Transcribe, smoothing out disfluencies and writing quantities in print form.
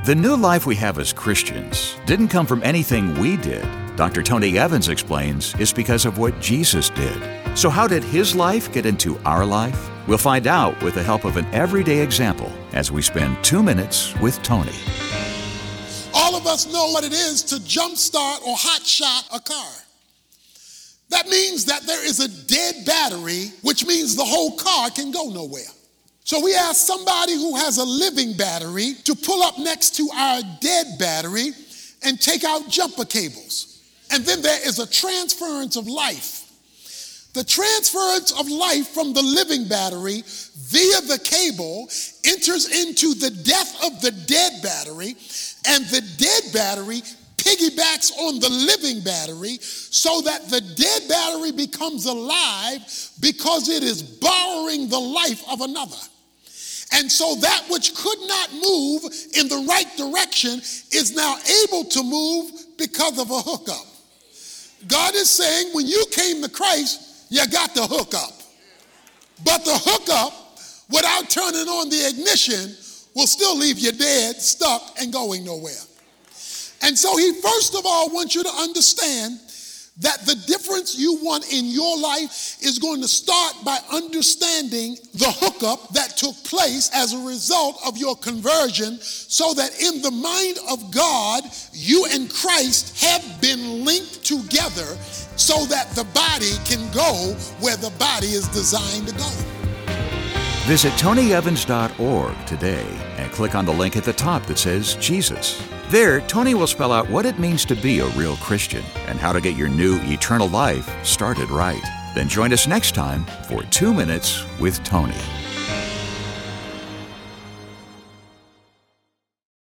The new life we have as Christians didn't come from anything we did. Dr. Tony Evans explains it's because of what Jesus did. So how did his life get into our life? We'll find out with the help of an everyday example as we spend 2 minutes with Tony. All of us know what it is to jumpstart or hotshot a car. That means that there is a dead battery, which means the whole car can go nowhere. So we ask somebody who has a living battery to pull up next to our dead battery and take out jumper cables. And then there is a transference of life. The transference of life from the living battery via the cable enters into the death of the dead battery, and the dead battery piggybacks on the living battery so that the dead battery becomes alive because it is borrowing the life of another. And so that which could not move in the right direction is now able to move because of a hookup. God is saying when you came to Christ, you got the hookup. But the hookup, without turning on the ignition, will still leave you dead, stuck, and going nowhere. And so he first of all wants you to understand that the difference you want in your life is going to start by understanding the hookup that took place as a result of your conversion, so that in the mind of God, you and Christ have been linked together so that the body can go where the body is designed to go. Visit TonyEvans.org today and click on the link at the top that says Jesus. There, Tony will spell out what it means to be a real Christian and how to get your new eternal life started right. Then join us next time for 2 Minutes with Tony.